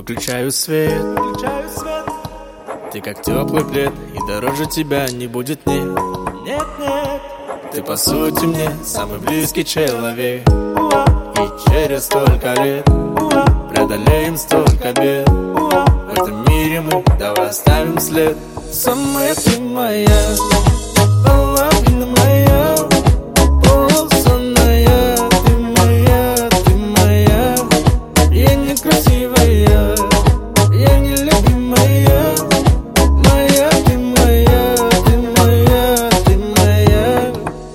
Выключаю свет, ты как теплый плед, и дороже тебя не будет нет. Ты по сути мне самый близкий человек, и через столько лет преодолеем столько бед. В этом мире мы давай оставим след. Самая ты моя, половина моя, полусонная. Ты моя, я некрасивая, я нелюбимая. Моя, ты моя, ты моя, ты моя.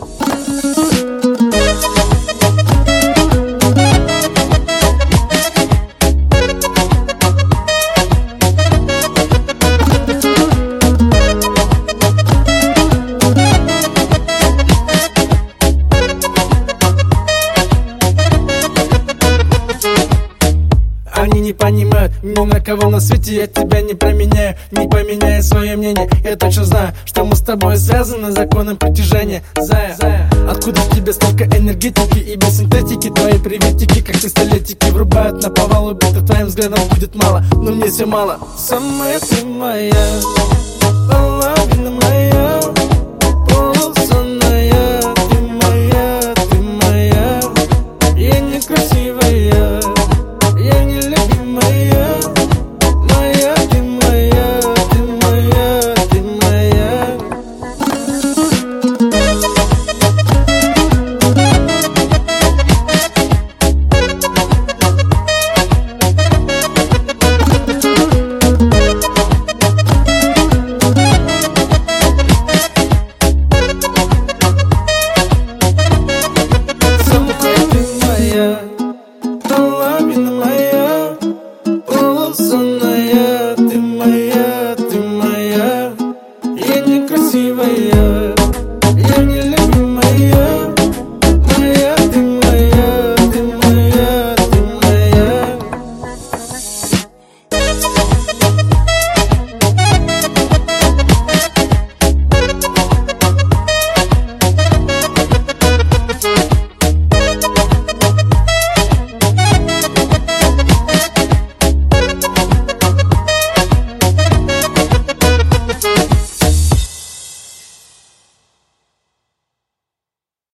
Они не понимают ни на кого на свете, я тебя не променяю, не поменяю свое мнение. Я точно знаю, что мы с тобой связаны законом притяжения. Зая, откуда в тебе столько энергетики и без синтетики? Твои приветики, как пистолетики, врубают на повал. Убито твоим взглядом будет мало, но мне все мало. Самая ты моя, половина моя, полусонная. Ты моя, я некрасивая, я нелюбимая. Моя, ты моя, ты моя, ты моя. Самая ты моя, половина моя, полусонная. Ты моя.